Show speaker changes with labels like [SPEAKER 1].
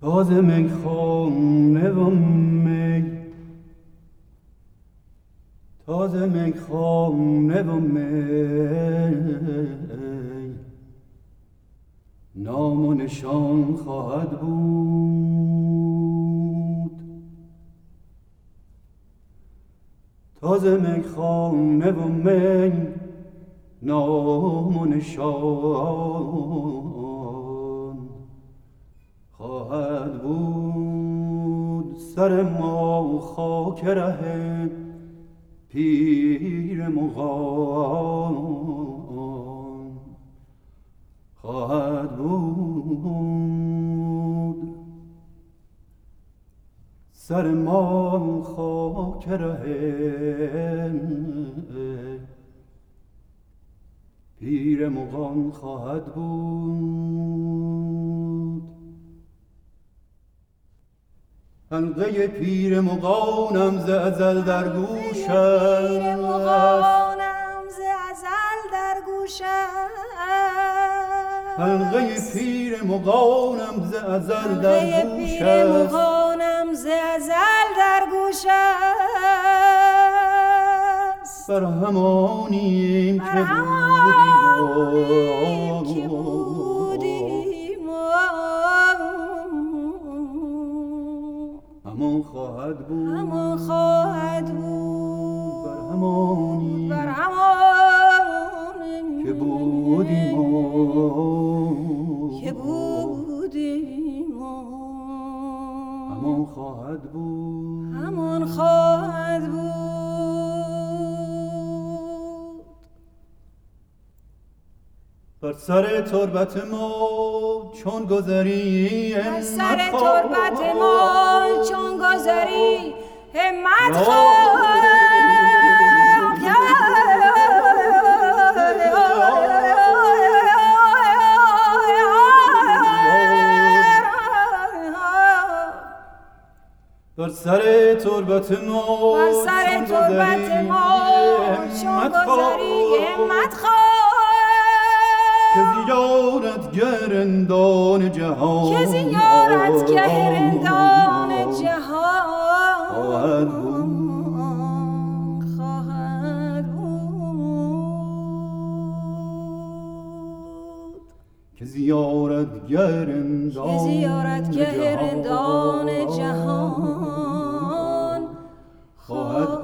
[SPEAKER 1] باز میخانه و می، تازه میخانه و می، نام و نشان خواهد بود. تازه میخانه و می، نام و نشان خواهد بود. سر ما خاک ره پیر مغان خواهد بود. سر ما خاک ره پیر مغان خواهد بود. حلقه پیر مغانم ز ازل در گوش است،
[SPEAKER 2] پیر مغانم ز ازل در گوش است.
[SPEAKER 1] حلقه پیر مغانم ز ازل در گوش
[SPEAKER 2] پیر
[SPEAKER 1] است،
[SPEAKER 2] مغانم ز ازل در گوش است.
[SPEAKER 1] بر همانیم که بودیم همان خواهد بود،
[SPEAKER 2] همان خواهد بود.
[SPEAKER 1] بر همانی
[SPEAKER 2] بر همانی
[SPEAKER 1] که بودیم همان خواهد بود،
[SPEAKER 2] همان خواهد بود.
[SPEAKER 1] بر سر تربت ما چون گذری
[SPEAKER 2] بر سر تربت ما چون گذری همت خواه.
[SPEAKER 1] بر سر تربت ما
[SPEAKER 2] بر سر تربت ما چون گذری همت خواه.
[SPEAKER 1] که زیارت گرندان جهان،
[SPEAKER 2] که زیارت گرندان جهان
[SPEAKER 1] خواهد بود،
[SPEAKER 2] خواهد بود.
[SPEAKER 1] که زیارت گرندان
[SPEAKER 2] جهان خواهد